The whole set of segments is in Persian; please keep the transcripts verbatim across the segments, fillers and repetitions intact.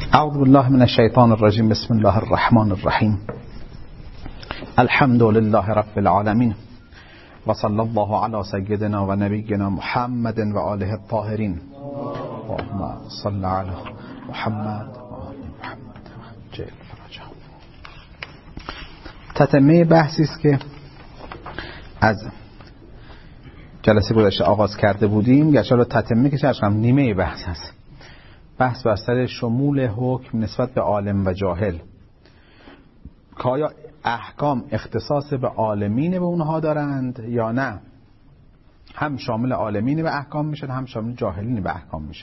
اعوذ بالله من الشیطان الرجیم. بسم الله الرحمن الرحیم. الحمد لله رب العالمین و صلی الله علی سیدنا و نبینا محمد و آله الطاهرین. اللهم صل علی محمد و آل محمد جل فرجهم. تتمه بحثی است که از جلسه گذشته آغاز کرده بودیم. گرچه تتمه که چشم نیمه بحث هست. بحث بر سر شمول حکم نسبت به عالم و جاهل، که آیا احکام اختصاص به عالمین به اونها دارند یا نه. هم شامل عالمین به احکام میشن، هم شامل جاهلین به احکام میشن.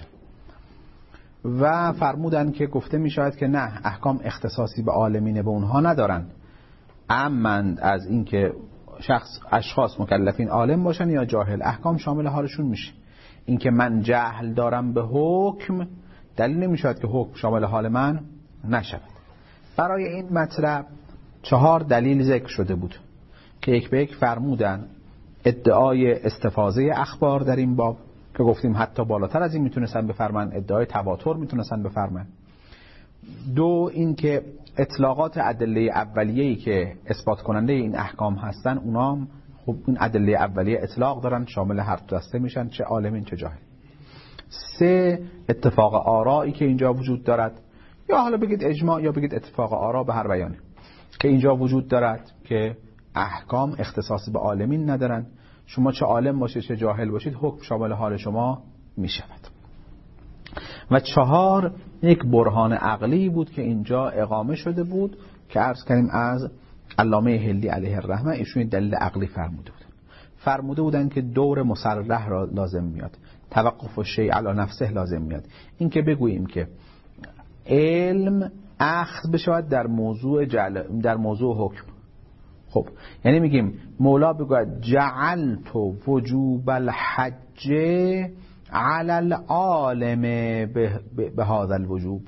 و فرمودن که گفته میشود که نه، احکام اختصاصی به عالمین به اونها ندارند، امند از اینکه شخص اشخاص مکلفین عالم باشن یا جاهل، احکام شامل حالشون میشه. اینکه من جهل دارم به حکم دلیل نمیشود که حکم شامل حال من نشود. برای این مطلب چهار دلیل ذکر شده بود که یک به یک فرمودن. ادعای استفاضه اخبار در این باب که گفتیم حتی بالاتر از این میتونستن بفرمن، ادعای تواتر میتونستن بفرمن. دو، این که اطلاقات ادله اولیه‌ای که اثبات کننده این احکام هستن، اونام خب این ادله اولیه اطلاق دارن، شامل هر دو دسته میشن، چه عالمین چه جاهل. سه، اتفاق آرایی که اینجا وجود دارد، یا حالا بگید اجماع یا بگید اتفاق آرا، به هر بیانه که اینجا وجود دارد که احکام اختصاصی به عالمین ندارن. شما چه عالم باشید چه جاهل باشید، حکم شامل حال شما می شود. و چهار، یک برهان عقلی بود که اینجا اقامه شده بود که عرض کردیم از علامه هلی علیه الرحمه. ایشون دلیل عقلی فرموده بودن. فرموده بودن که دور مصرح را لازم میاد، توقف الشیء علی نفسه لازم میاد. این که بگوییم که علم اخذ بشود در موضوع جعل، در موضوع حکم. خب یعنی میگیم مولا بگوید جعلت وجوب الحج علی العالم به هذا الوجوب،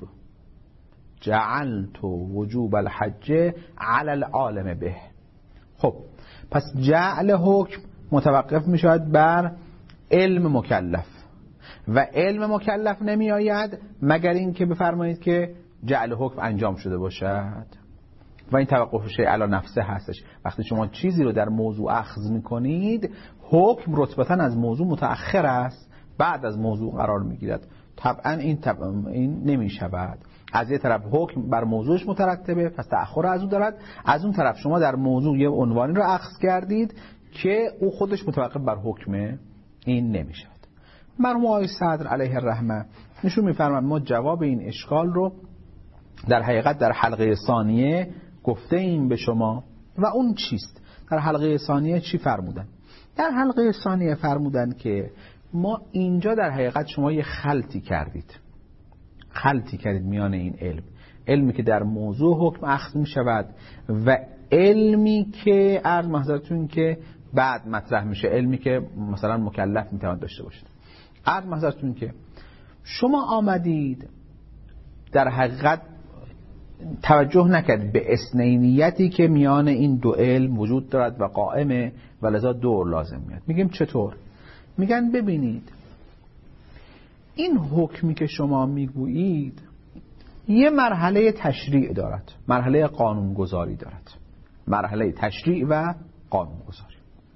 جعلت وجوب الحج علی العالم به. خب پس جعل حکم متوقف میشود بر علم مکلف، و علم مکلف نمی آید مگر این که بفرمایید که جعل حکم انجام شده باشد. و این توقف شیء علی نفسه هستش. وقتی شما چیزی رو در موضوع اخذ می کنید، حکم رتبتاً از موضوع متأخر است، بعد از موضوع قرار می گیرد. طبعا این, طبعا این نمی شود. از یه طرف حکم بر موضوعش مترتبه، پس تأخر از اون دارد. از اون طرف شما در موضوع یه عنوانی رو اخذ کردید که او خودش متوقف بر حکمه، این نمی شود. مرحوم آقای صدر علیه الرحمه نشون می‌فرمایند ما جواب این اشکال رو در حقیقت در حلقه ثانیه گفته ایم به شما. و اون چیست؟ در حلقه ثانیه چی فرمودن؟ در حلقه ثانیه فرمودن که ما اینجا در حقیقت شما یه خلطی کردید. خلطی کردید میان این علم، علمی که در موضوع حکم اخذ می شود و علمی که عرض محضرتون که بعد مطرح میشه، علمی که مثلا مکلف میتواند داشته باشه. عرض محضرتون که شما آمدید در حقیقت توجه نکرد به اثنینیتی که میان این دو علم وجود دارد و قائمه و لذا دور لازم میاد. میگیم چطور؟ میگن ببینید این حکمی که شما میگویید یه مرحله تشریع دارد، مرحله قانونگذاری دارد، مرحله تشریع و قانونگذاری.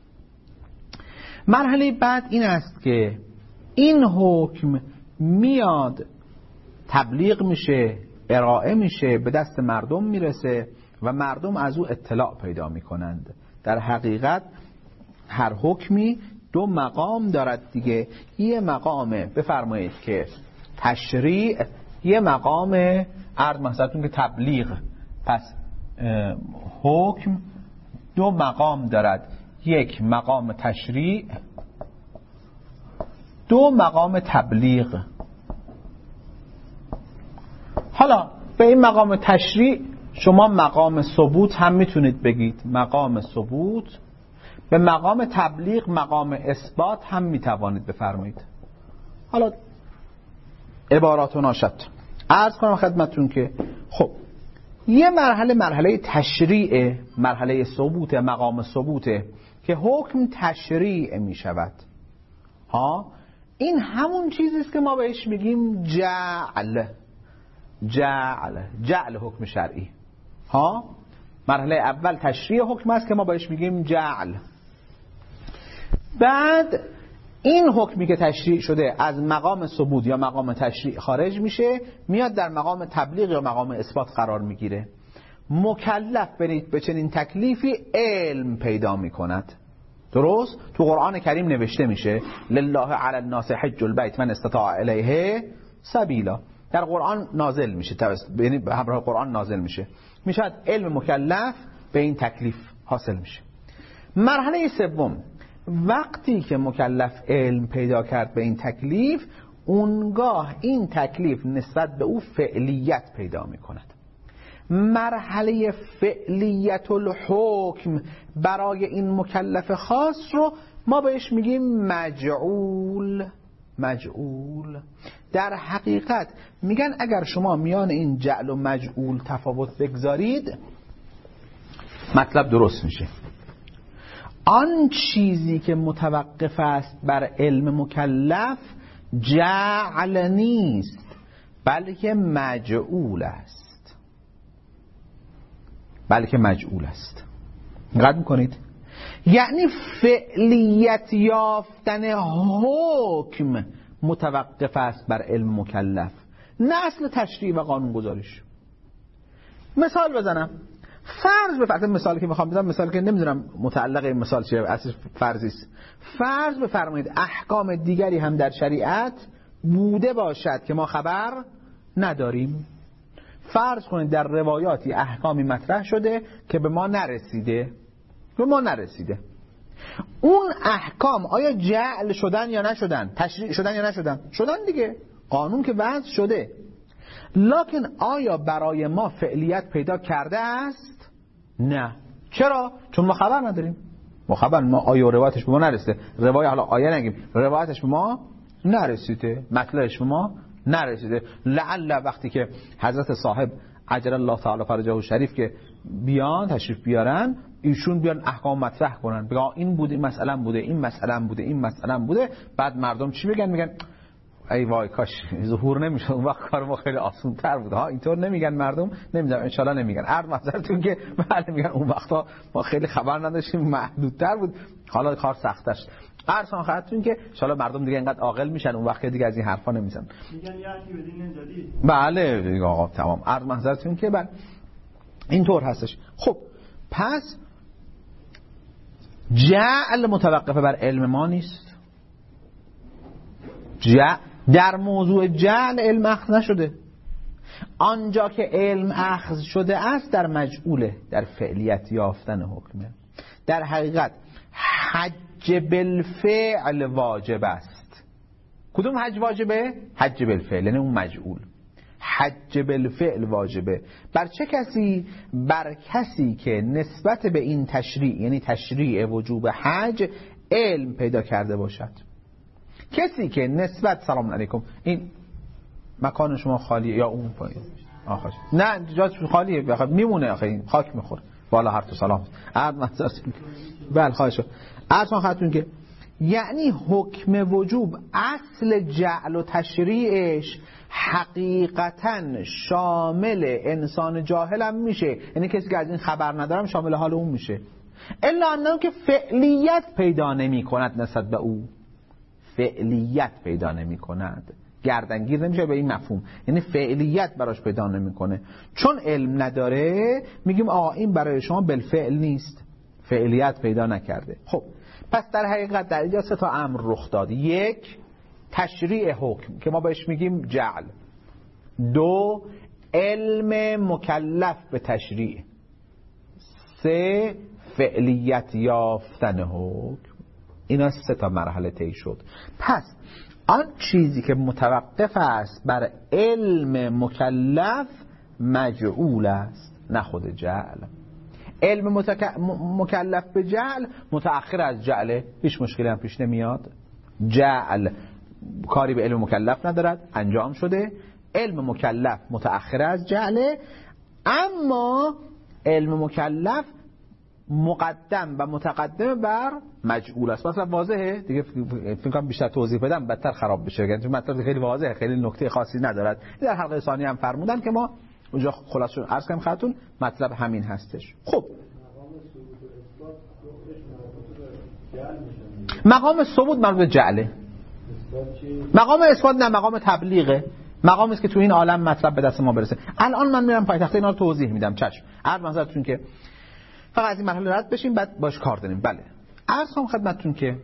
مرحله بعد این است که این حکم میاد تبلیغ میشه، ارائه میشه، به دست مردم میرسه و مردم از او اطلاع پیدا میکنند. در حقیقت هر حکمی دو مقام دارد دیگه. یه مقامه بفرمایید که تشریع، یه مقام عرض محضرتون که تبلیغ. پس حکم دو مقام دارد، یک مقام تشریع، دو مقام تبلیغ. حالا به این مقام تشریع شما مقام ثبوت هم میتونید بگید، مقام ثبوت. به مقام تبلیغ مقام اثبات هم میتوانید بفرمایید. حالا عبارات و ناشد عرض کنم خدمتون که خب یه مرحله مرحله تشریع، مرحله ثبوت، مقام ثبوته که حکم تشریع میشود. ها این همون چیزیست که ما بهش میگیم جعل. جعل جعل حکم شرعی ها. مرحله اول تشریع حکم است که ما بهش میگیم جعل. بعد این حکمی که تشریع شده از مقام ثبوت یا مقام تشریع خارج میشه، میاد در مقام تبلیغ یا مقام اثبات قرار میگیره. مکلف به چنین تکلیفی علم پیدا میکند. درست؟ تو قرآن کریم نوشته میشه لله علی الناس حج البیت من استطاع الیه سبیلا. در قرآن نازل میشه، یعنی به همراه قرآن نازل میشه، میشه علم مکلف به این تکلیف حاصل میشه. مرحله سوم، وقتی که مکلف علم پیدا کرد به این تکلیف، اونگاه این تکلیف نسبت به او فعلیت پیدا میکند. مرحله فعلیت الحکم برای این مکلف خاص رو ما بهش میگیم مجعول. مجعول در حقیقت میگن اگر شما میان این جعل و مجعول تفاوت بگذارید مطلب درست میشه. آن چیزی که متوقف است بر علم مکلف جعل نیست بلکه مجعول است. بلکه مجعول است. دقت میکنید؟ یعنی فعلیت یافتن حکم متوقف است بر علم مکلف، نه اصل تشریع و قانون گذاریش. مثال بزنم. فرض بفرمایید، مثالی که میخوام بزنم مثالی که نمیدونم متعلق این مثال چیه، اصل فرضی است. فرض بفرمایید احکام دیگری هم در شریعت بوده باشد که ما خبر نداریم. فرض کنید در روایاتی احکامی مطرح شده که به ما نرسیده، به ما نرسیده. اون احکام آیا جعل شدن یا نشدن؟ تشریع شدن یا نشدن؟ شدن دیگه، قانون که وضع شده. لکن آیا برای ما فعلیت پیدا کرده است؟ نه. چرا؟ چون ما خبر نداریم. ما خبر ما آیا روایتش به ما نرسیده. روایت حالا آیه نگیم، روایتش به ما نرسیده، مطلبش به ما نرسیده. لعل وقتی که حضرت صاحب عجل الله تعالی فرجه شریف که بیان تشریف بیارن، ایشون بیان احکام مطرح کنن، بگن این بوده، این مسئله بوده، این مسئله بوده، این مسئله بوده. بعد مردم چی بگن؟ میگن ای وای کاش ظهور نمیشد، اون وقت کار ما خیلی آسان تر بود. ها اینطور نمیگن مردم، نمیدونم ان شاء الله نمیگن. عرض معذرتون که بله میگن اون وقتا ما خیلی خبر نداشتیم، محدودتر بود، حالا کار سخت‌تر شد. عرض خدمتتون که ان شاء الله مردم دیگه اینقدر عاقل میشن، اون وقت دیگه از این حرفا نمیزنن. میگن یعنی بدین جدید. بله دیگه آقا تمام. عرض معذرتون که بله اینطور هستش. خب پس جعل متوقف بر علم ما نیست. جعل در موضوع جعل علم اخذ نشده. آنجا که علم اخذ شده است در مجعوله، در فعلیت یافتن حکمه. در حقیقت حج بالفعل واجب است. کدوم حج واجبه؟ حج بالفعل، یعنی اون مجعول. حج بالفعل واجبه. بر چه کسی؟ بر کسی که نسبت به این تشریع، یعنی تشریع وجوب حج، علم پیدا کرده باشد. کسی که نسبت سلام علیکم، این مکان شما خالیه یا اون پایین؟ آخه نه جاش خالیه، بخواد میمونه، آخه این خاک میخوره. والا هر تو سلام. عرض معذرتون. بله خواهش شد. عرض خدمتتون که یعنی حکم وجوب اصل جعل و تشریعش حقیقتا شامل انسان جاهل هم میشه، یعنی کسی که از این خبر ندارم شامل حال اون میشه. الا انه که فعلیت پیدا نمی کند نسبت به او، فعلیت پیدا نمی کند، گردنگیر نمیشه به این مفهوم، یعنی فعلیت براش پیدا نمیکنه. چون علم نداره میگیم آقا این برای شما بالفعل نیست، فعلیت پیدا نکرده. خب پس در حقیقت در اینجا سه تا امر رخ داد. یک، تشریع حکم که ما بهش میگیم جعل. دو، علم مکلف به تشریع. سه، فعلیت یافتن حکم. اینا سه تا مرحله طی شد. پس آن چیزی که متوقف است بر علم مکلف مجعول است، نه خود جعل. علم متک... مکلف به جعل متأخر از جعله، هیچ مشکلی هم پیش نمیاد. جعل کاری به علم مکلف ندارد، انجام شده. علم مکلف متأخر از جعله، اما علم مکلف مقدم و متقدم بر مجعول است. مثلا واضحه دیگه، فکر کنم بیشتر توضیح بدم بدتر خراب بشه، یعنی مطلب خیلی واضحه، خیلی نکته خاصی ندارد. در حلقه ثانیه هم فرمودن که ما اونجا خلاصه عرض کنم خدمتتون مطلب همین هستش. خب مقام ثبوت مربوط به جعله، مقام اثبات نه، مقام تبلیغه، مقامی است که تو این عالم مطلب به دست ما برسه. الان من میرم پایتخت اینا رو توضیح میدم. چشم عرض منظرتون که فقط از این مرحله رد بشیم بعد باش کار داریم. بله عرض کنم خدمتتون که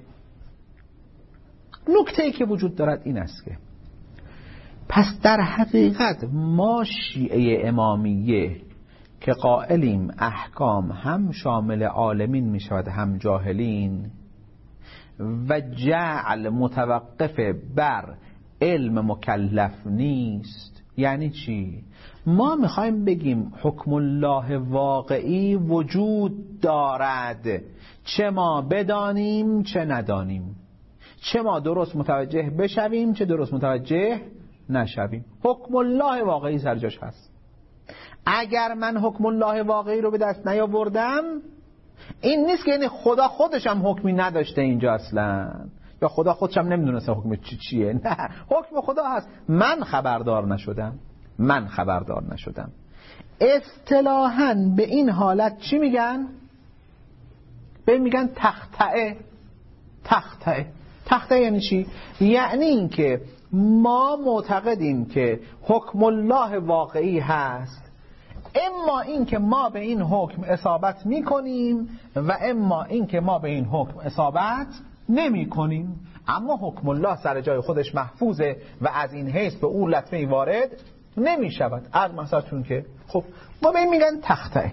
نکته‌ای که وجود دارد این است که پس در حقیقت ما شیعه امامیه که قائلیم احکام هم شامل عالمین می شود هم جاهلین و جعل متوقف بر علم مکلف نیست. یعنی چی؟ ما میخوایم بگیم حکم الله واقعی وجود دارد، چه ما بدانیم چه ندانیم، چه ما درست متوجه بشویم چه درست متوجه نشویم. حکم الله واقعی سر جاش هست. اگر من حکم الله واقعی رو به دست نیاوردم، این نیست که یعنی خدا خودش هم حکمی نداشته اینجا اصلا، یا خدا خودش هم نمیدونسته حکم چی چیه. نه، حکم خدا هست، من خبردار نشدم من خبردار نشدم. اصطلاحاً به این حالت چی میگن؟ به این میگن تخطئه. تخطئه تخطئه یعنی چی؟ یعنی این که ما معتقدیم که حکم الله واقعی هست، اما این که ما به این حکم اصابت میکنیم و اما این که ما به این حکم اصابت نمی کنیم. اما حکم الله سر جای خودش محفوظه و از این حیث به اون لطمه وارد نمی شود. از مثلا که خب ما به این میگن تخطئه.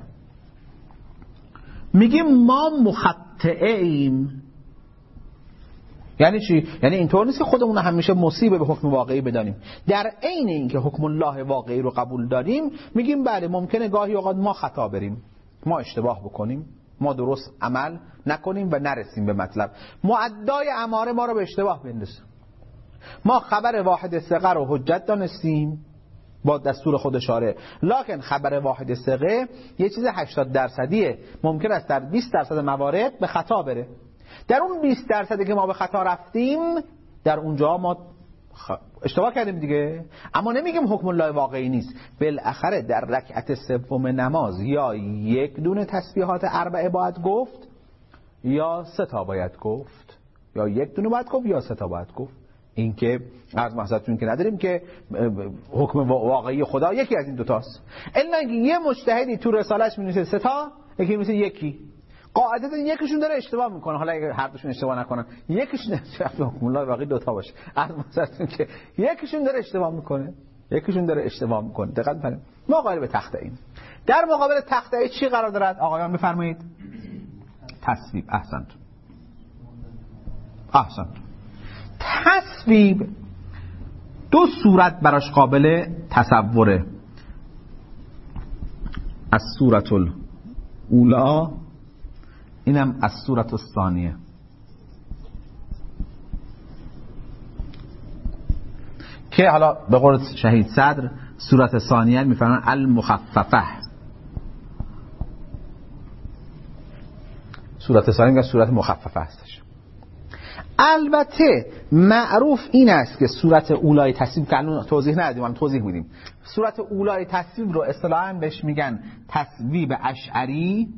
میگیم ما مخطئه ایم. یعنی چی؟ یعنی اینطور نیست که خودمون همیشه مصیبه به حکم واقعی بدانیم. در عین اینکه حکم الله واقعی رو قبول داریم، میگیم بله ممکنه گاهی اوقات ما خطا بریم، ما اشتباه بکنیم، ما درست عمل نکنیم و نرسیم به مطلب. معدای اماره ما رو به اشتباه بندازه. ما خبر واحد ثقه رو حجت دانستیم با دستور خود شارع، لکن خبر واحد ثقه یه چیز هشتاد درصدیه، ممکن است در بیست درصد موارد به خطا بره. در اون بیست درصدی که ما به خطا رفتیم، در اونجا ما اشتباه کردیم دیگه. اما نمیگیم حکم الله واقعی نیست. بالاخره در رکعت سوم نماز یا یک دونه تسبیحات اربعه باید گفت یا سه تا باید گفت، یا یک دونه باید گفت یا سه تا باید گفت. این که از محضرتون که نداریم که حکم واقعی خدا یکی از این دوتاست. الا یه مجتهدی تو رسالش می‌نویسه سه تا، یکی می‌نویسه یکی. قاعدتا یکیشون داره اشتباه میکنه. حالا اگه هر دوشون اشتباه نکنن، یکیشون حکم الله واقعی دوتا باشه. از مثلا که یکیشون داره اشتباه میکنه، یکیشون داره اشتباه میکنه. دقت کنید. ما قائل به تخطئه ایم. در مقابل تخطئه چی قرار دارد؟ آقایان بفرمایید. تصویب. احسنت. احسنت. تصویب دو صورت براش قابل تصوره. از صورت الاولا، اینم از صورت الثانیه. که حالا به قول شهید صدر صورت ثانیه میفرمان المخففه. صورت ثانیه میگن صورت مخففه هستش. البته معروف این است که صورت اولای تصویب که الان توضیح ندادیم، الان توضیح میدیم. صورت اولای تصویب رو اصطلاحاً بهش میگن تصویب اشعری،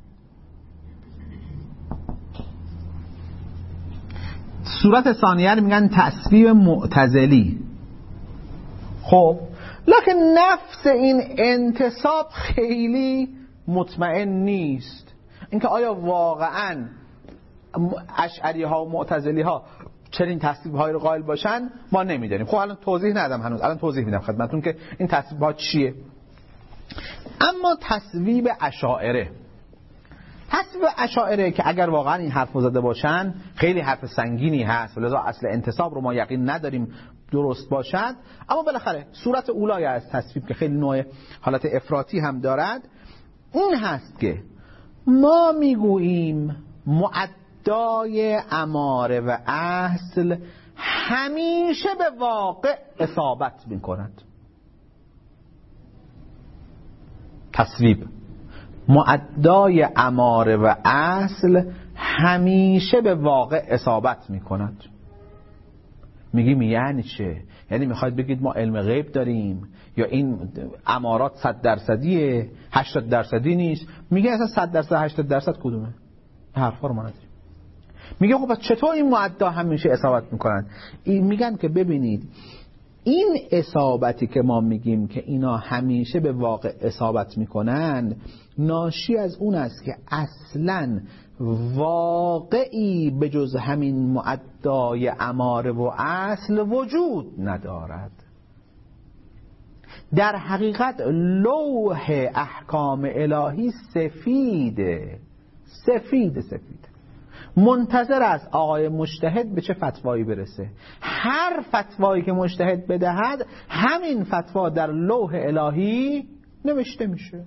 صورت ثانیه رو میگن تصویب معتزلی. خب لکن نفس این انتصاب خیلی مطمئن نیست. اینکه آیا واقعاً اشعری ها و معتزلی ها چنین تصویب های رو قائل باشن ما نمیدونیم. خب الان توضیح ندم هنوز، الان توضیح میدم خدمتتون که این تصویب ها چیه. اما تصویب اشاعره، تصویب اشاعره که اگر واقعا این حرف زده باشن خیلی حرف سنگینی هست، لذا اصل انتصاب رو ما یقین نداریم درست باشد. اما بالاخره صورت اولای از تصویب که خیلی نوع حالت افراطی هم دارد این هست که ما میگوییم معدای اماره و اصل همیشه به واقع اصابت میکند. تصویب معدای اماره و اصل همیشه به واقع اصابت میکند. میگیم یعنی چه؟ یعنی میخواید بگید ما علم غیب داریم یا این امارات صد درصدیه هشتاد درصدی نیست؟ میگه اصلا صد درصد هشتاد درصد کدومه؟ حرفا رو ما نداریم. میگه خب چطور این معدا همیشه اصابت میکنن؟ این میگن که ببینید این اصابتی که ما میگیم که اینا همیشه به واقع اصابت میکنن ناشی از اون است که اصلاً واقعی به جز همین معدای اماره و اصل وجود ندارد. در حقیقت لوح احکام الهی سفیده سفید سفید منتظر است آقای مجتهد به چه فتوایی برسه. هر فتوایی که مجتهد بدهد همین فتوا در لوح الهی نوشته میشه.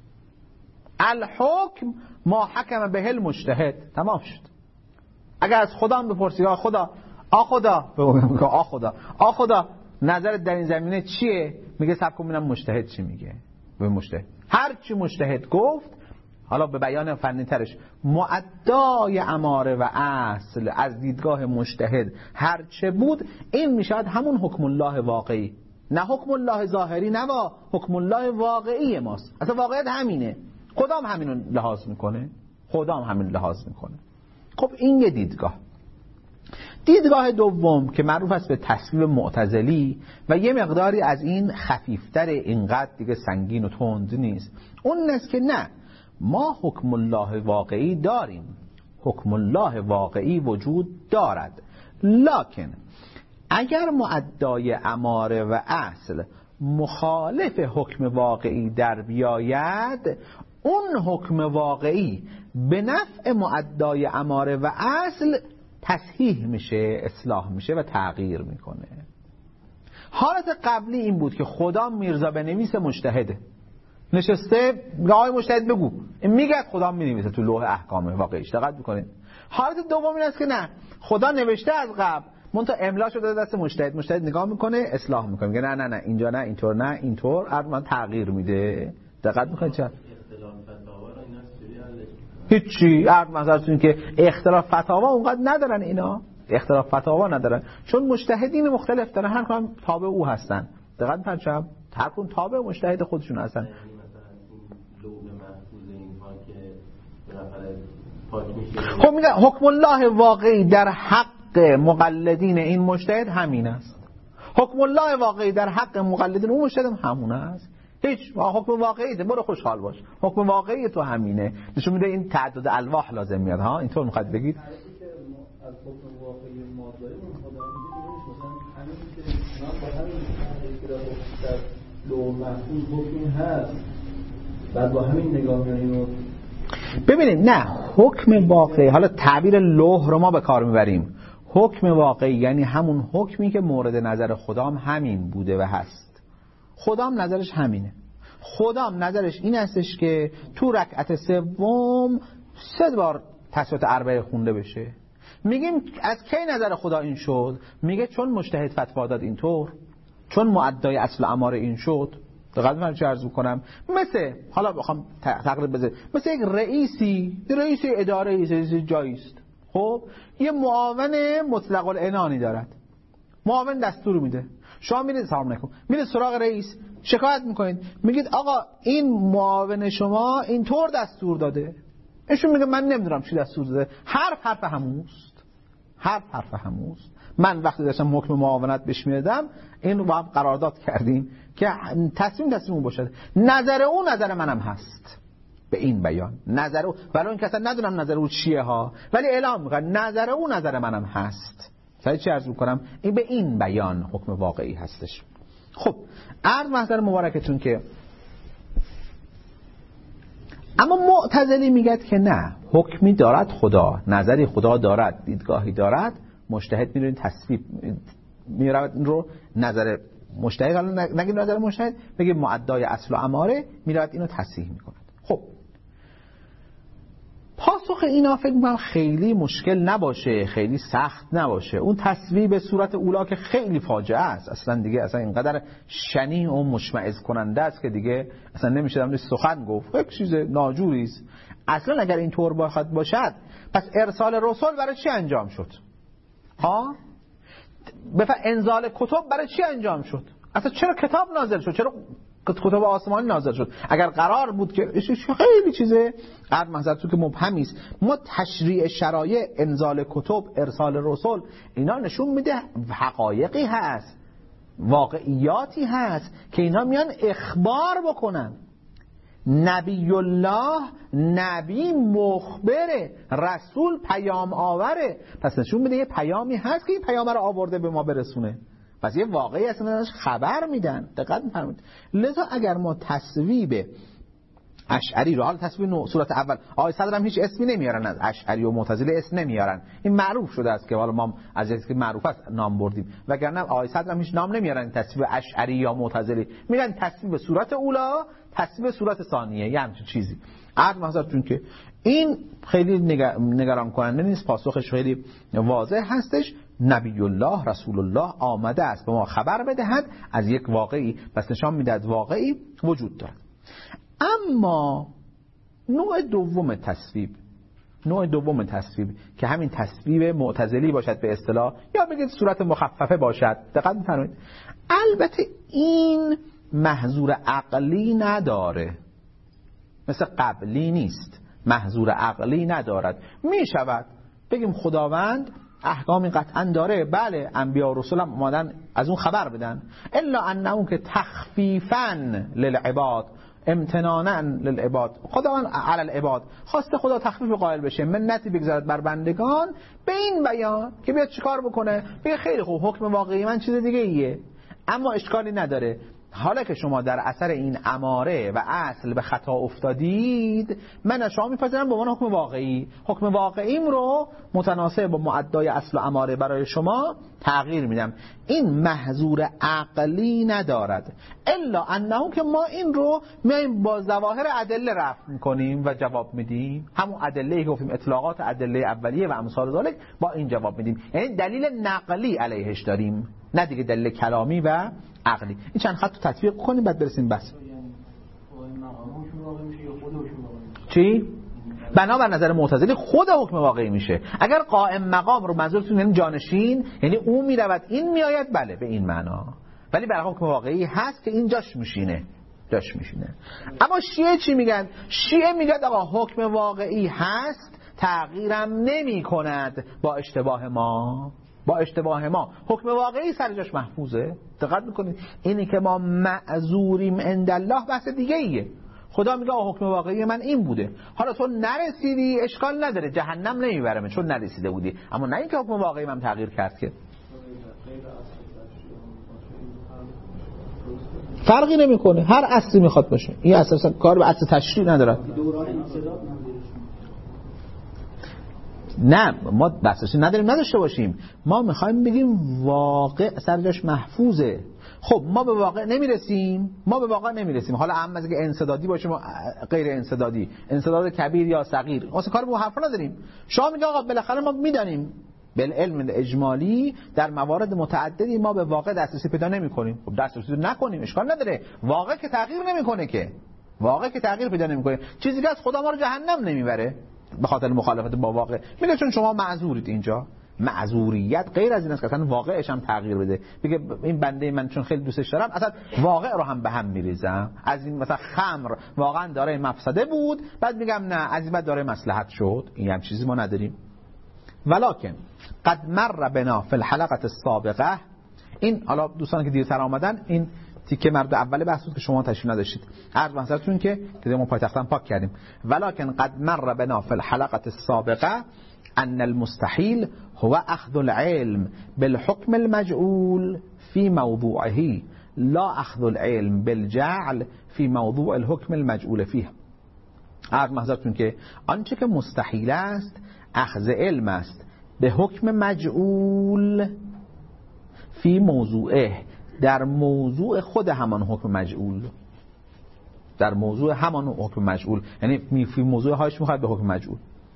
الحکم ما حکم به المجتهد. تمام شد. اگر از خدا هم بپرسی آ خدا آ خدا آ خدا آ خدا نظرت در این زمینه چیه؟ میگه صبر کن ببینم مجتهد چی میگه. به مجتهد هر چی مجتهد گفت، حالا به بیان فنی ترش، معدای اماره و اصل از دیدگاه مجتهد هر چه بود، این میشود همون حکم الله واقعی، نه حکم الله ظاهری، نه با حکم الله واقعی ماست. اصلا واقعیت همینه. خدا هم همینو لحاظ میکنه، خدا هم همین لحاظ میکنه. خب این یه دیدگاه. دیدگاه دوم که معروف است به تصویب معتزلی و یه مقداری از این خفیفتر، اینقدر دیگه سنگین و تند نیست، اون است که نه، ما حکم الله واقعی داریم، حکم الله واقعی وجود دارد، لکن اگر معدای اماره و اصل مخالف حکم واقعی در بیاید، اون حکم واقعی به نفع معدای اماره و اصل تصحیح میشه، اصلاح میشه و تغییر میکنه. حالت قبلی این بود که خدا میرزا بنویس مجتهده، نشسته آقای مجتهد بگو، میگه خدا مینویسه تو لوح احکام واقعیش. دقت میکنید. حالت دوم این است که نه، خدا نوشته از قبل، منتها املا شده داده دست مجتهد، مجتهد نگاه میکنه اصلاح میکنه، میگه نه نه نه اینجا نه، اینطور نه، اینطور، ارمان تغییر میده. دقت میکنید چه هیچی عرض منظرتون که اختلاف فتاوا اونقدر ندارن، اینا اختلاف فتاوا ندارن، چون مجتهدین مختلف دارن، هر کدوم تابع او هستن. دقت میکنید هر کدوم تابع مجتهد خودشون هستن. خب میگه حکم الله واقعی در حق مقلدین این مجتهد همین است، حکم الله واقعی در حق مقلدین اون مجتهد هم همون است. هیچ حکم واقعی ده، برو خوشحال باش، حکم واقعی تو همینه. نشون میده این تعدد الواح لازم میاد. ها اینطور میخواد بگید از حکم واقعی ما داریم خدا میگه مثلا همین که من با همین که در لوح محفوظ حکمی هست، بعد با همین نگاه میاریم. ببینید نه، حکم واقعی، حالا تعبیر لوح رو ما به کار میبریم، حکم واقعی یعنی همون حکمی که مورد نظر خدا هم همین بوده و هست. خدا هم نظرش همینه. خدا هم نظرش این هستش که تو رکعت سوم سه بار تسبیحات اربعه خونده بشه. میگیم از کی نظر خدا این شد؟ میگه چون مجتهد فتوا داد اینطور، چون معدای اصل اماره این شد. دقیقاً من چه عرض می‌کنم، مثل حالا بخوام تقریب بزنم، مثل یک رئیسی، رئیس اداره، رئیس جایی است. خب یه معاون مطلق العنانی دارد، معاون دستور میده، شما میرید سلام علیکم، میرید سراغ رئیس شکایت میکنید، میگید آقا این معاون شما اینطور دستور داده. ایشون میگه من نمیدونم چی دستور داده، حرف حرف هموست، حرف حرف هموست. من وقتی داشتم حکم معاونت بهش میدادم، این رو با هم قرارداد کردیم که تصمیم تصمیم اون باشه، نظر او نظر منم هست به این بیان، نظر او، برای این که اصلا ندونم نظر او چیه ها، ولی اعلام میکنه نظر او نظر منم هست. سعی چی عرض میکنم؟ این به این بیان حکم واقعی هستش. خب عرض محضر مبارکتون که اما معتزلی میگد که نه، حکمی دارد خدا، نظری خدا دارد، دیدگاهی دارد، مجتهد میرون تصویب میرود این رو نظر مجتهد، حالا نگیم نظر مجتهد، بگیم معدای اصل و اماره، میرود اینو تصحیح میکند. خب پاسخ اینا فکر می‌کنم خیلی مشکل نباشه، خیلی سخت نباشه. اون تصویب صورت اولا که خیلی فاجعه است، اصلا دیگه اصلا اینقدر شنیع و مشمئز کننده است که دیگه اصلا نمیشه در موردش سخن گفت، یک چیز ناجوری است. اصلا اگر این طور بخواد باشد پس ارسال رسول برای چی انجام شد؟ ها؟ بفهم انزال کتب برای چی انجام شد؟ اصلا چرا کتاب نازل شد؟ چرا کتب آسمانی نازل شد؟ اگر قرار بود که خیلی چیزه قرار محضر تو که مبهمی است. ما تشریع شرایع، انزال کتب، ارسال رسول، اینا نشون میده حقایقی هست، واقعیاتی هست که اینا میان اخبار بکنن. نبی الله، نبی مخبره، رسول پیام آوره، پس نشون میده یه پیامی هست که این پیام رو آورده به ما برسونه، پس یه واقعی اصلا ازش خبر میدن. دقت می‌فرمایید. لذا اگر ما تصویب اشعری رو، حالا تصویب صورت اول آقای صدر هم هیچ اسمی نمیارن، از اشعری و معتزله اسم نمیارن، این معروف شده است که حالا ما از جایی که معروف است نام بردیم، وگرنه آقای صدر هم هیچ نام نمیارن تصویب اشعری یا معتزلی، میگن تصویب صورت اولا، تصویب صورت ثانیه، یه همچین چیزی. عرض محضرتون که این خیلی نگران کننده نیست، پاسخش خیلی واضح هستش. نبی الله، رسول الله آمده است به ما خبر بدهد از یک واقعی، پس نشان میدهد واقعی وجود دارد. اما نوع دوم تصویب، نوع دوم تصویب که همین تصویب معتزلی باشد به اصطلاح، یا بگید صورت مخففه باشد، دقت می‌فرمایید. البته این محظور عقلی نداره، مثل قبلی نیست، محظور عقلی ندارد. می شود بگیم خداوند احکامی قطعا داره، بله انبیا و رسول هم اومدن از اون خبر بدن، الا انه که تخفیفا للعباد، امتنانا للعباد، خداوند علی العباد خواسته خدا تخفیف قائل بشه، منتی بگذارد بر بندگان به این بیان که بیاد چیکار بکنه، بگه خیلی خوب حکم واقعی من چیز دیگه ایه، اما اشکالی نداره. حالا که شما در اثر این اماره و اصل به خطا افتادید، من از شما میپذیرم به عنوان حکم واقعی، حکم واقعیم رو متناسب با معدای اصل و اماره برای شما تغییر میدم. این محظور عقلی ندارد، الا انه که ما این رو میایم با ظواهر ادله رفع میکنیم و جواب میدیم، همون ادله‌ای که گفتیم اطلاقات ادله اولیه و امثال ذالک، با این جواب میدیم، یعنی دلیل نقلی علیهش داریم، نه دیگه دلیل کلامی و عقلی. این چند خط رو تطبیق کنیم بعد برسیم بس. چی؟ بنابر نظر معتزلی خود حکم واقعی میشه. اگر قائم مقام رو منظورتون یعنی جانشین، یعنی اون میرود این میآید، بله به این معنا، ولی برای حکم واقعی هست که این جاش میشینه، جاش میشینه. اما شیعه چی میگن؟ شیعه میگن آقا حکم واقعی هست، تغییرم نمی کند با اشتباه ما، با اشتباه ما حکم واقعی سر جاش محفوظه. دقت میکنید، اینی که ما معذوریم عند الله بحث دیگه ایه. خدا میگه حکم واقعی من این بوده، حالا تو نرسیدی اشکال نداره، جهنم نمیبرمه چون نرسیده بودی، اما نه اینکه حکم واقعی من تغییر کرد که فرقی نمیکنه، هر اصلی میخواد باشه، این اساسا کار به اصل تشریع نداره. نه ما بحثش نداریم نداشته باشیم، ما میخوایم بگیم واقع سر جاش محفوظه. خب ما به واقع نمیرسیم، ما به واقع نمیرسیم، حالا هم از که انسدادی باشیم و غیر انسدادی، انسداد کبیر یا صغیر، واسه کار به حرفا نداریم. شما میگه آقا بالاخره ما میدانیم بالعلم اجمالی در موارد متعددی ما به واقع دسترسی پیدا نمیکنیم. خب دسترسی نکنیم اشکال نداره، واقع که تغییر نمیکنه، که واقع که تغییر پیدا نمیکنه، چیزی که از خدا ما رو جهنم نمیبره به خاطر مخالفت با واقع. میگه چون شما معذورید، اینجا معذوریت غیر از این است که اصلا واقعش هم تغییر بده، بگه این بنده من چون خیلی دوستش دارم اصلا واقع رو هم به هم میریزم، از این مثلا خمر واقعا داره مفسده بود، بعد میگم نه از این بعد داره مصلحت شد، این هم چیزی ما نداریم. ولکن قد مر بنا فی الحلقه السابقه، این حالا دوستان که دیرتر آمدن این تیکه مرد اول بحث بود که شما تشریح نداشتید، عرض مثلا که دیگه ما پایتختم پاک کردیم. ولکن قد مر بنا فی الحلقه السابقه ان المستحيل هو اخذ العلم بالحكم المجعول في موضوعه لا اخذ العلم بالجعل في موضوع الحكم المجعول فيه. عرض محضرتون که آنچه که مستحیل است اخذ علم است به حکم مجعول فی موضوعه، در موضوع خود همان حکم مجعول، در موضوع همان حکم مجعول، یعنی فی موضوع هاش میخواد به حکم مجعول.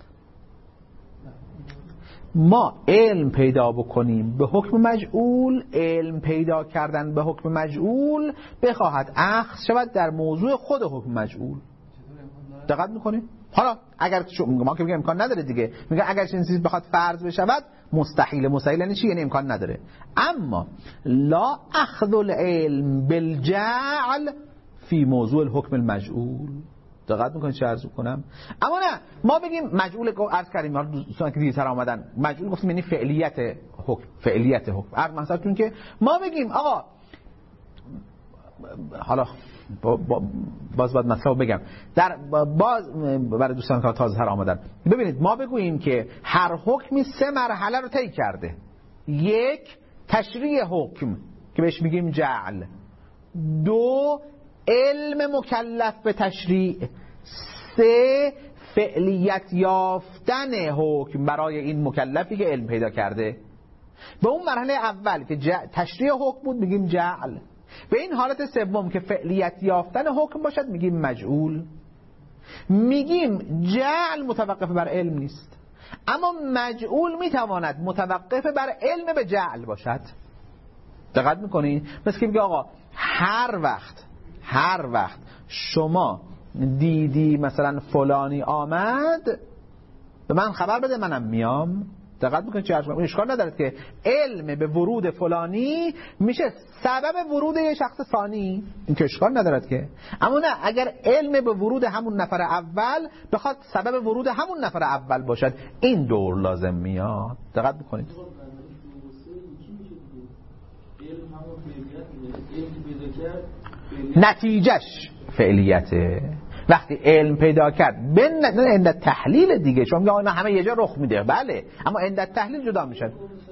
ما علم پیدا بکنیم به حکم مجعول، علم پیدا کردن به حکم مجعول بخواهد اخذ شود در موضوع خود حکم مجعول. دقت میکنیم؟ حالا اگر ما که میگم امکان نداره دیگه، میگه اگر چنین چیزی بخواد فرض بشود مستحیل. مستحیل یعنی چی؟ یعنی امکان نداره. اما لا اخذ العلم بالجعل فی موضوع الحکم المجعول. دقت میکنید چه عرض کنم؟ اما نه ما بگیم مجعول عرض کردیم، حالا دوستان که دیرتر آمدن مجعول گفتیم یعنی فعلیت حکم، فعلیت حکم. عرض مثلا که ما بگیم آقا حالا با با باز باید مطلب بگم در باز برای دوستان که تازه تر آمدن، ببینید ما بگوییم که هر حکمی سه مرحله رو طی کرده. یک، تشریع حکم که بهش میگیم جعل. دو، علم مکلف به تشریع. سه، فعلیت یافتن حکم برای این مکلفی که علم پیدا کرده. به اون مرحله اول که تشریع حکم بود میگیم جعل. به این حالت سوم که فعلیت یافتن حکم باشد میگیم مجعول. میگیم جعل متوقف بر علم نیست، اما مجعول میتواند متوقف بر علم به جعل باشد. دقت میکنین؟ مثل که میگه آقا هر وقت هر وقت شما دیدی مثلا فلانی آمد به من خبر بده منم میام. دقت میکنید چه اشکال اشکال نداره که علم به ورود فلانی میشه سبب ورود یه شخص ثانی، این که اشکال نداره که. اما نه اگر علم به ورود همون نفر اول بخواد سبب ورود همون نفر اول باشد این دور لازم میاد. دقت میکنید نتیجهش فعلیته. وقتی علم پیدا کرد به عند تحلیل دیگه، چون میگه همه یه جا رخ میده بله، اما عند تحلیل جدا میشن.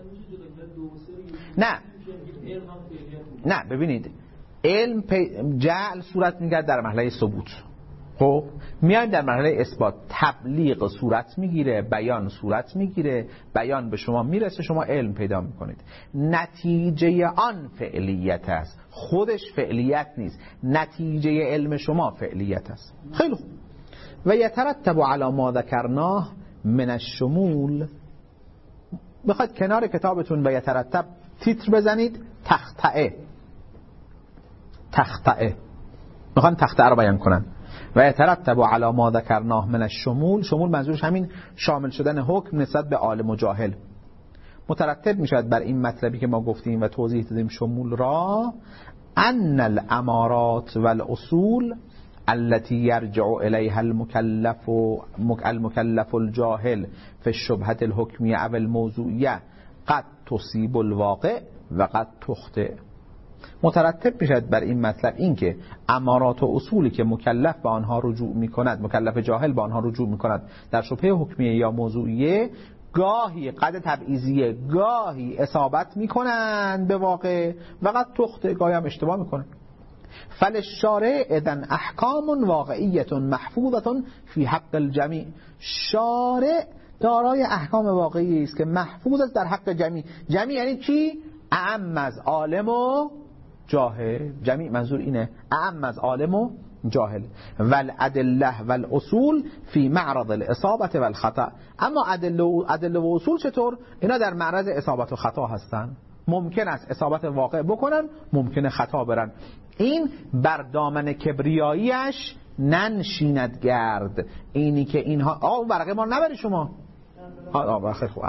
نه نه ببینید علم پی... جعل صورت میگیره در مرحله ثبوت. خب میایم در مرحله اثبات، تبلیغ صورت میگیره، بیان صورت میگیره، بیان به شما میرسه، شما علم پیدا میکنید. نتیجه آن فعلیت است، خودش فعلیت نیست، نتیجه علم شما فعلیت است. خیلی خوب. و یترتب علی ما ذکرناه من الشمول. بخواید کنار کتابتون و یترتب تیتر بزنید تخطئه. تخطئه میخوان تخطئه رو بیان کنن. و یترتب علی ما ذکرناه من الشمول، شمول منظورش همین شامل شدن حکم نسبت به عالم و جاهل. مترتب میشد بر این مطلبی که ما گفتیم و توضیح دادیم شمول را ان الامارات والاصول التي يرجع الیها المكلف المكلف الجاهل في الشبهة الحكمية او الموضوعية قد تصيب الواقع و قد تخطئ. مترتب میشد بر این مطلب این که امارات و اصولی که مکلف به آنها رجوع میکند، مکلف جاهل به آنها رجوع میکند در شبهه حکمیه یا موضوعیه، گاهی قد تبعیضیه، گاهی اصابت میکنند به واقع و قد تخطئ، گاهی هم اشتباه میکنند. فالشارع اذن احکام واقعیت محفوظه فی حق الجمیع. شارع دارای احکام واقعی است که محفوظ است در حق جمیع. جمیع یعنی چی؟ اعم از عالم و جاهل. جمیع منظور اینه، اعم از عالم و جاهل. والادله والاصول فی معرض الاصابه والخطا. اما ادله و ادله و اصول چطور؟ اینا در معرض اصابت و خطا هستن. ممکن است اصابت واقع بکنن، ممکنه خطا برن. این بر دامن کبریاییش ننشیند گرد. اینی که اینها آه برقه ما نبری شما. آه خیلی خوب.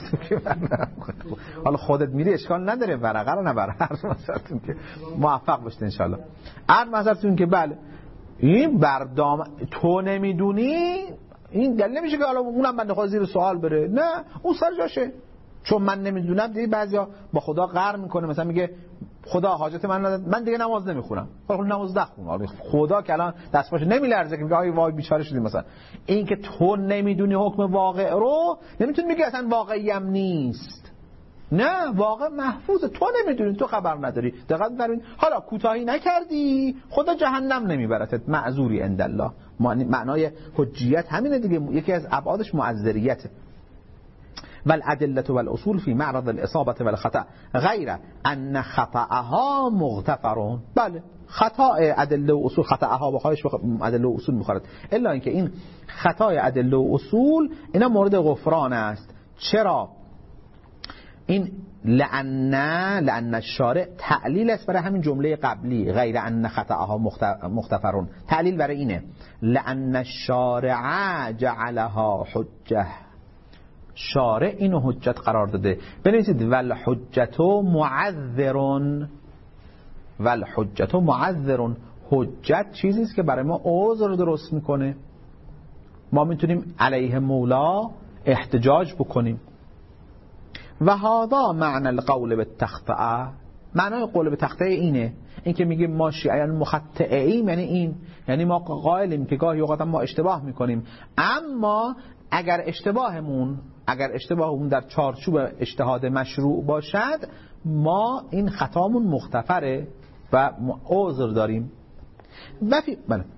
حالا خودت میری اشکال نداره، ورقه رو نبر. هر مثلا که موفق باشید ان شاء الله. هر مثلا که بله این بردام تو نمیدونی، این دلیل نمیشه که حالا اونم بنده خدا زیر سوال بره. نه اون سر جاشه. چون من نمیدونم دیگه بعضیا با خدا قهر میکنه، مثلا میگه خدا حاجت من نداد، من دیگه نماز نمیخونم. خب نماز نخون. خدا که الان دستش نمیلرزه که میگه آی وای بیچاره شدی. مثلا این که تو نمیدونی حکم واقع رو، نمیتونی میگه اصلا واقعی هم نیست. نه واقع محفوظه، تو نمیدونی، تو خبر نداری. دقت ببین حالا کوتاهی نکردی خدا جهنم نمیبرتت، معذوری عند الله. معنای حجیت همینه دیگه، یکی از ابعادش معذریته. والادله والاصول فی معرض الاصابه والخطا غیر ان خطاها مغتفرون. بله خطا ادله و اصول، خطاها با خواهش ادله و اصول میخورد، الا اینکه این خطای ادله و اصول اینا مورد غفران است. چرا این لأن لأن الشارع تعلیل است برای همین جمله قبلی غیر ان خطأها مغتفرون. تعلیل برای اینه لأن الشارع جعلها حجه، شارع اینو حجت قرار داده. بنویسید والحجت معذرون، والحجت معذرون، حجت چیزی است که برای ما عذر درست میکنه، ما میتونیم علیه مولا احتجاج بکنیم. و هذا معنی القول بالتخطئه، معنای قول بالتخطئه اینه، این که میگیم ما شیعیان مخطئیم، یعنی این، یعنی ما قائلیم که گاهی اوقات ما اشتباه میکنیم، اما اگر اشتباهمون اگر اشتباهمون در چارچوب اجتهاد مشروع باشد، ما این خطامون مغتفره و عذر داریم. و فی بله معذر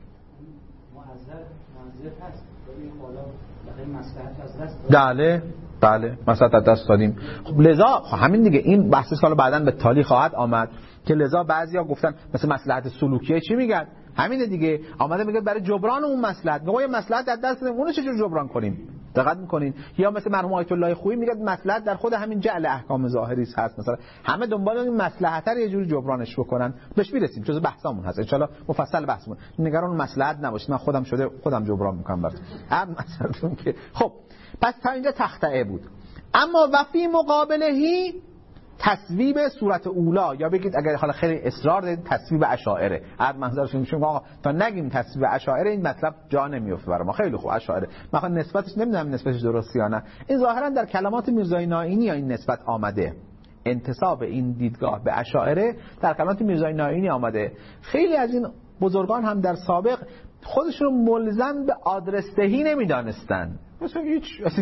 معذر هست ولی حالا برای مصلحت از دست بله بله مصلحت از دست دادیم. خب لذا همین دیگه، این بحث سال بعداً به تالی خواهد آمد که لذا بعضیا گفتن مثلا مصلحت سلوکیه چی میگن، همینه دیگه، آمده میگه برای جبران اون مصلحت، میگه یه مصلحت از دست دادیم، اونو چجور جبران کنیم؟ دقت میکنین؟ یا مثل مرحوم آیت الله خویی میگه مصلحت در خود همین جعل احکام ظاهری هست، مثلا همه دنبال این مصلحت رو یه جوری جبرانش بکنن. بهش میرسیم، جزء بحثامون هست ان شاء الله، مفصل بحثمون. نگران مصلحت نباشید، من خودم شده خودم جبران میکنم براتون. مثلا که خب پس تا اینجا تخطئه بود. اما وفی مقابلهی تصویب صورت اولا، یا بگید اگر حالا خیلی اصرار دارید تصویب اشاعره، عرض منظرشون میشه آقا تا نگیم تصویب اشاعره این مطلب جا نمیفته برای ما. خیلی خوب اشاعره مثلا نسبتش نمیدونم نسبتش درست یا نه، این ظاهرا در کلمات میرزای نائینی یا این نسبت آمده، انتساب این دیدگاه به اشاعره در کلمات میرزای نائینی آمده. خیلی از این بزرگان هم در سابق خودشون رو ملزم به آدرس دهی نمیدانستن، مثلا هیچ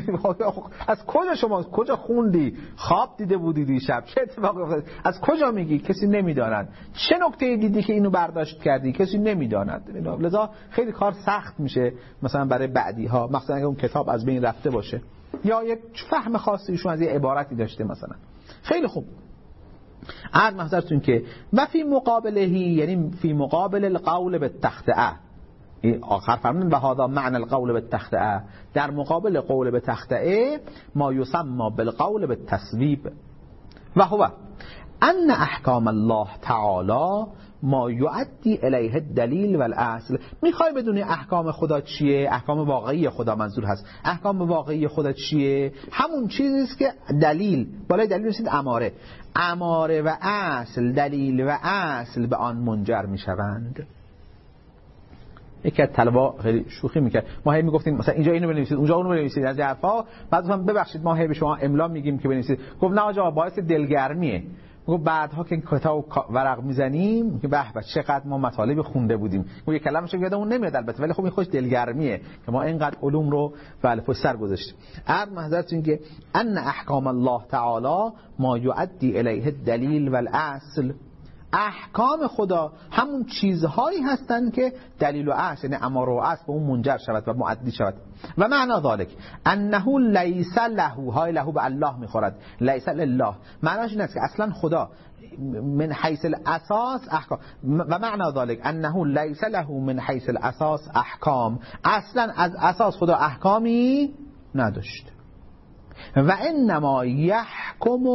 از کجا شما کجا خوندی، خواب دیده بودی دیشب، چه اتفاقی افتاد، از کجا میگی، کسی نمیداند، چه نکته دیدی که اینو برداشت کردی، کسی نمیداند. لذا خیلی کار سخت میشه مثلا برای بعدی ها، مثلا اگه اون کتاب از بین رفته باشه یا یک فهم خاصی ایشون از یه عبارتی داشته مثلا. خیلی خوب، عرض محضرتون که و فی مقابلهی، یعنی فی مقابل القول بالتخطئه، آخر فرمودن و هذا معنی القول بالتخطئه، در مقابل قول بالتخطئه ما یسمى بالقول بالتصویب و هو ان احکام الله تعالی ما یؤدی الیه الدلیل والاصل. میخوای بدونی احکام خدا چیه؟ احکام واقعی خدا منظور هست. احکام واقعی خدا چیه؟ همون چیزی است که دلیل، بالای دلیل رسید اماره، اماره و اصل، دلیل و اصل به آن منجر میشوند. یکی از طلبا خیلی شوخی میکرد، ما هی میگفتیم مثلا اینجا اینو بنویسید اونجا اونو بنویسید از حرفا، بعد مثلا ببخشید ما هی به شما املا میگیم که بنویسید، گفت نه آقا باعث دلگرمیه. گفت بعدها که کتاب ورق میزنیم که به به چقدر ما مطالب خونده بودیم، گفت یه کلمه‌شو یادمون نمیاد البته، ولی خب این خوش دلگرمیه که ما اینقدر علوم رو بله پشت سر گذاشتیم. عرض محضرتون که ان احکام الله تعالی ما یؤدی الیه الدلیل والاصل، احکام خدا همون چیزهایی هستند که دلیل و اصل، یعنی امر و اصل به اون منجر شود و مؤدی شود. و معنا ذالک انه لیس له، های له به الله میخورد، لیس لله، معناش این است که اصلا خدا من حیث الاساس احکام، و معنا ذالک انه لیس له من حیث الاساس احکام، اصلا از اساس خدا احکامی نداشت. و انما یحکم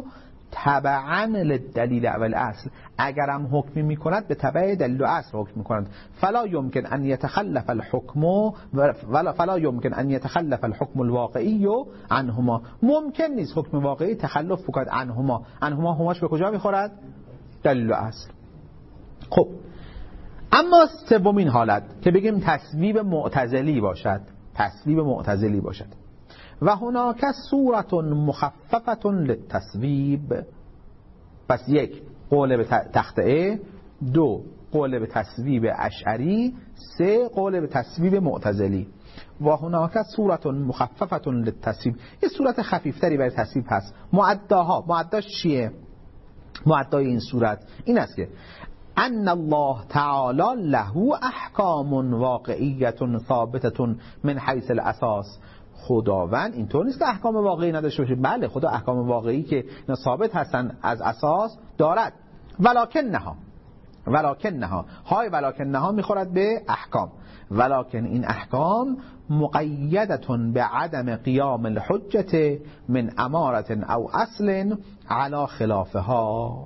تبعا للدلیل والاصل، اگرم حکمی میکند به تبع دلیل و اصل حکم میکند. فلا یمکن ان یتخلف الحکم ولا فلا یمکن ان یتخلف الحکم الواقعی عنهما، ممکن نیست حکم واقعی تخلف بکند عنهما. عنهما هماش به کجا میخورد؟ دلیل و اصل. خب اما سومین حالت که بگیم تصویب معتزلی باشد، تصویب معتزلی باشد، و هناک صورت مخففة للتصویب. پس یک قول به تخطئه، دو قول به تصویب اشعری، سه قول به تصویب معتزلی. و هناک صورت مخففة للتصویب، یه صورت خفیفتری برای تصویب هست. معداها، معداش چیه؟ معدای این صورت این است که ان الله تعالی له احکام واقعیه ثابته من حیث الاساس، خداوند اینطور نیست که احکام واقعی نداشته باشه، بله خدا احکام واقعی که ثابت هستن از اساس دارد، ولکن نها، ولکنها های ولکنها میخورد به احکام، ولکن این احکام مقیدتون به عدم قیام الحجت من امارت او اصل علی خلافها.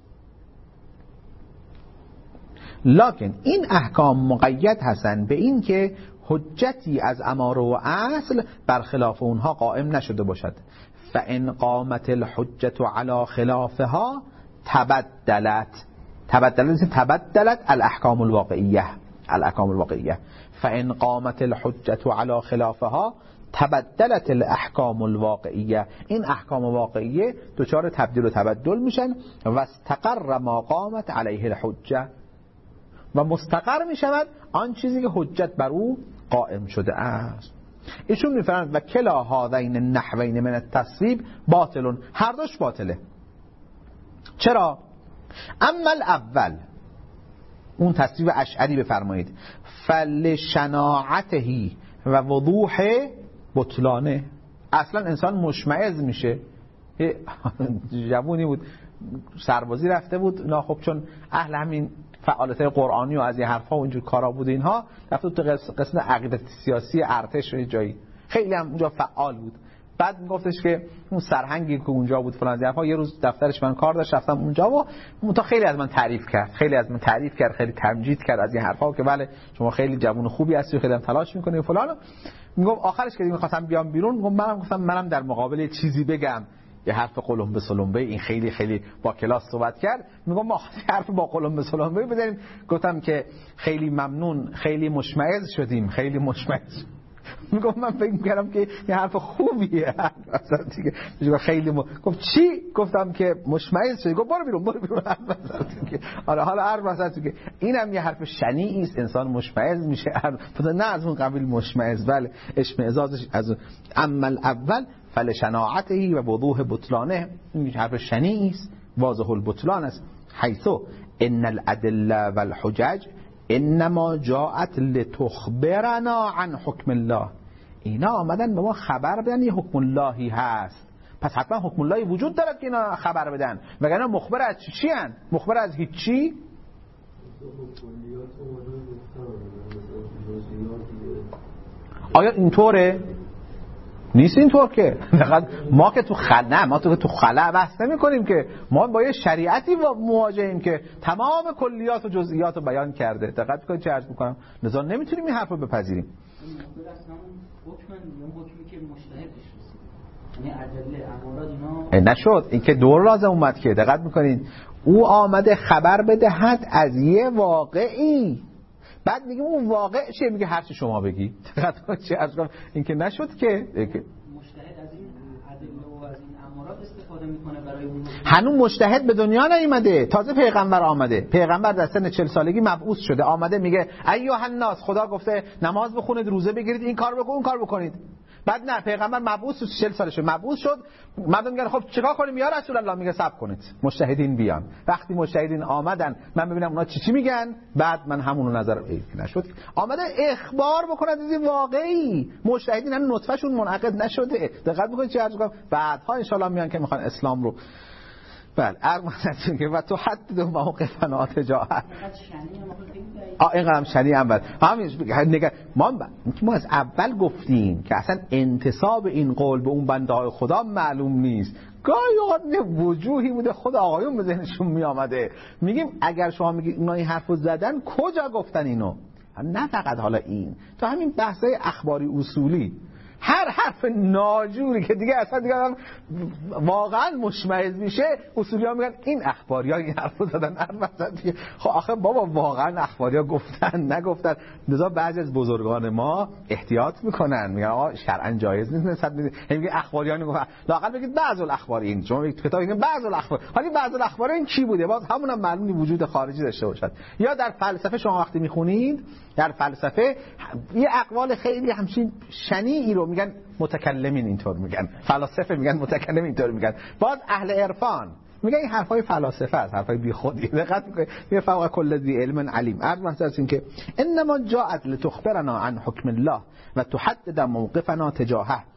لکن این احکام مقید هستند به این که حجتی از اماره و اصل بر خلاف اونها قائم نشده باشد. فان قامت الحجت علی خلافها تبدلت تبدلت تبدلت الاحکام الواقعیه الاحکام الواقعیه فان قامت الحجت علی خلافها تبدلت الاحکام الواقعیه. این احکام واقعیه دچار تبدیل و تبدل میشن و استقر ما قامت علیه الحجه، و مستقر می شود آن چیزی که حجت بر او قائم شده است. ایشون می فرماند و کلا هذین النحوین من التصویب باطلون، هر دوش باطله. چرا؟ اما الاول، اون تصویب اشعری بفرمایید، فلشناعته و وضوح بطلانه. اصلا انسان مشمئز میشه. جوونی بود سربازی رفته بود، نه خب چون اهل همین فعالیت قرآنی و از این حرفا و اینجور کارا بود اینها، رفته تو قسم عقیدت سیاسی ارتش و جایی خیلی هم اونجا فعال بود. بعد میگفتش که اون سرهنگی که اونجا بود فلان حرفا، یه روز دفترش من کار داشت رفتم اونجا و تا خیلی از من تعریف کرد خیلی از من تعریف کرد خیلی تمجید کرد از این حرفا که بله شما خیلی جوون خوبی هستی و خیلی هم تلاش میکنی و فلان. میگم آخرش که میخواستم بیام بیرون، میگم منم گفتم منم در مقابل چیزی بگم، یه حرف قلمبه سلمبه، این خیلی خیلی با کلاس صحبت کرد. میگم ما حرف با قلمبه سلمبه بزنیم. گفتم که خیلی ممنون، خیلی مشمئز شدیم، خیلی مشمئز. میگم من فکر می‌کردم که یه حرف خوبیه اصلا دیگه. میگم خیلی م... گفت چی؟ گفتم که مشمئز شدی. گفت برو بیرون برو بیرون. آره حالا هر واسه که اینم یه حرف شنیعی است، انسان مشمئز میشه. نه از اون قبیل مشمئز، بله اشمئزازش از اما الاول فلشناعته و وضوح بطلانه، این حرف شنیعی است، واضح البطلان است. حیث ان الادله والحجج انما جاءت لتخبرنا عن حکم الله. اینا آمدن به ما خبر بدن یه حکم اللهی هست، پس حتما حکم اللهی وجود دارد که اینا خبر بدن، وگرنه مخبر از چی هن؟ مخبر از هیچی؟ آیا اینطوره؟ نیست اینطور که ما که تو خلا ما تو تو خلا بحث نمی کنیم که ما با یه شریعتی مواجهیم که تمام کلیات و جزئیات رو بیان کرده. دقت کنید چه عرض میکنم، لذا نمیتونیم این حرف رو بپذیریم. نشد این که دور لازم اومد که دقت میکنید او آمده خبر بدهد از یه واقعی، بعد میگه اون واقع چیه؟ میگه هر چی شما بگی. دقت چه عرض کنم، این که نشد که مجتهد از این ادله و از این امارات استفاده میکنه برای اون. هنوز مجتهد به دنیا نیومده، تازه پیغمبر آمده. پیغمبر در سن چهل سالگی مبعوث شده، آمده میگه ایها الناس، خدا گفته نماز بخونید، روزه بگیرید، این کار بکنید، اون کار بکنید. بعد نه، پیغمبر مبعوث چهل سالشه مبعوث شد، مردم میگن خب چیکار کنیم یا رسول الله؟ میگه صبر کنید مجتهدین بیان. وقتی مجتهدین آمدن من ببینم اونا چی چی میگن، بعد من همون رو نظر ای نشد آمده اخبار بکنه از این واقعی. مجتهدین هنوز نطفهشون منعقد نشده. دقت بکنید چه عرض کنم، بعدها ان شاء الله میان که میخوان اسلام رو بله ارمانتون که و تو حد دو موقفنا تجاهه آه اینقدر شنی هم بد همین نگه ما, ما از اول گفتیم که اصلا انتصاب این قول به اون بنده های خدا معلوم نیست. گاهی اوقات وجوهی بوده خود آقایون به ذهنشون می آمده. میگیم اگر شما میگید اونا این حرفو زدن کجا گفتن اینو؟ نه فقط حالا این، تو همین بحثای اخباری اصولی هر حرف ناجوری که دیگه اصلا دیگه هم واقعا مشمئز میشه، اصولی ها میگن این اخباری ها این حرف رو زدن. خب آخه بابا واقعا اخباری ها گفتن نگفتن. لذا بعضی از بزرگان ما احتیاط میکنن، میگن آقا شرعا جایز نیست نسبت میگه میگه اخباری ها نگفتن، لااقل بگید بعض الاخبار این، شما بگید کتاب میگه بعض الاخبار، ولی بعض الاخبار این چی بوده؟ باز همون هم معلومی وجود خارجی داشته باشد. یا در فلسفه شما وقتی میخونید در فلسفه یه اقوال خیلی همچین شنیعی رو میگن متکلمین اینطور میگن، فلاسفه میگن متکلم اینطور میگن، باز اهل عرفان میگن این حرفای فلاسفه است، حرفای بی خودی. دقت میکنید میگه فوق کل ذی علم علیم. عرض مثلا این که انما جاءت لتخبرنا عن حکم الله و تحدد موقفنا تجاهه.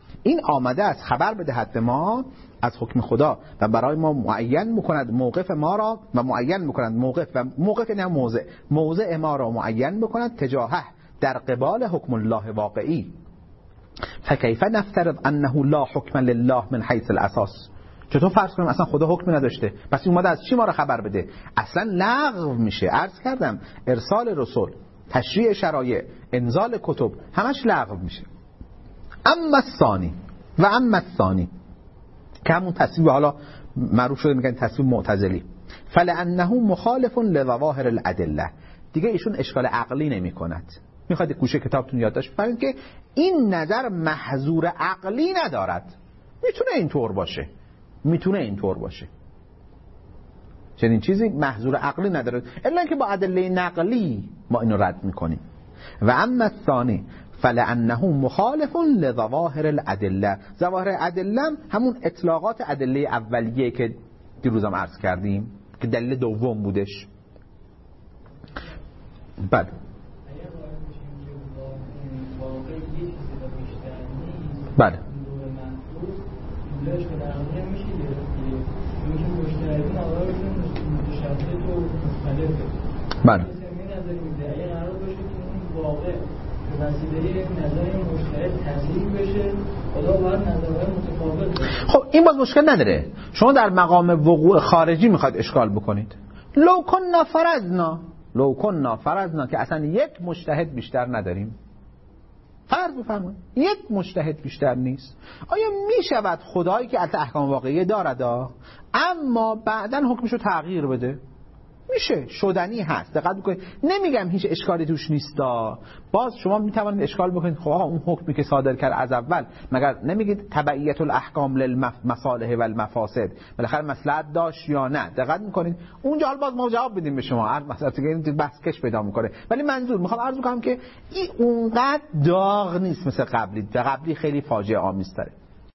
این آمده است خبر بدهد به ما از حکم خدا و برای ما معین میکند موقف ما را و معین میکند موقف و موقف نه موضع موضع ما را معین میکند تجاهه در قبال حکم الله واقعی. فکیف نفترض انه لا حکم لله من حیث الاساس؟ چطور فرض کنیم اصلا خدا حکم نداشته؟ پس این اومده از چی ما را خبر بده؟ اصلا لغو میشه. عرض کردم ارسال رسول، تشریع شرایع، انزال کتب، همش لغو میشه. اما الثانی و اما الثانی که همون تصویب حالا معروف شده میگن تصویب معتزلی، فلانه مخالف لظواهر الادله. دیگه ایشون اشکال عقلی نمی کند. میخواید گوشه کتابتون یادداشت بفرمایید که این نظر محظور عقلی ندارد. میتونه اینطور باشه، میتونه اینطور باشه، چنین چیزی محظور عقلی نداره، الا که با ادله نقلی ما اینو رد میکنیم. و اما الثانی فلانه مخالف لظواهر الادله. ظواهر ادله همون اطلاقات ادله اولیه که دیروزم عرض کردیم که دلیل دوم بودش. بله بله بله خب این باز مشکل نداره. شما در مقام وقوع خارجی میخواید اشکال بکنید. لو کننا فرضنا لو کننا فرضنا که اصلا یک مجتهد بیشتر نداریم، فرض بفرمایید یک مجتهد بیشتر نیست، آیا میشود خدایی که البته احکام واقعی دارد اما بعداً حکمشو تغییر بده؟ میشه، شدنی هست. دقت بکنید، نمیگم هیچ اشکالی توش نیستا. باز شما میتوانید اشکال بکنید خب آقا اون حکمی که صادر کرد از اول مگر نمیگید تبعیت الاحکام للمصالح و المفاسد، بالاخره مصلحت داشت یا نه؟ دقت میکنید اونجا حال باز ما جواب بدیم به شما، هر مسئله دیگه بحث کش پیدا میکنه. ولی منظور میخوام عرض کنم که این اونقدر داغ نیست مثل قبلی. قبلی خیلی فاجعه آمیزتره.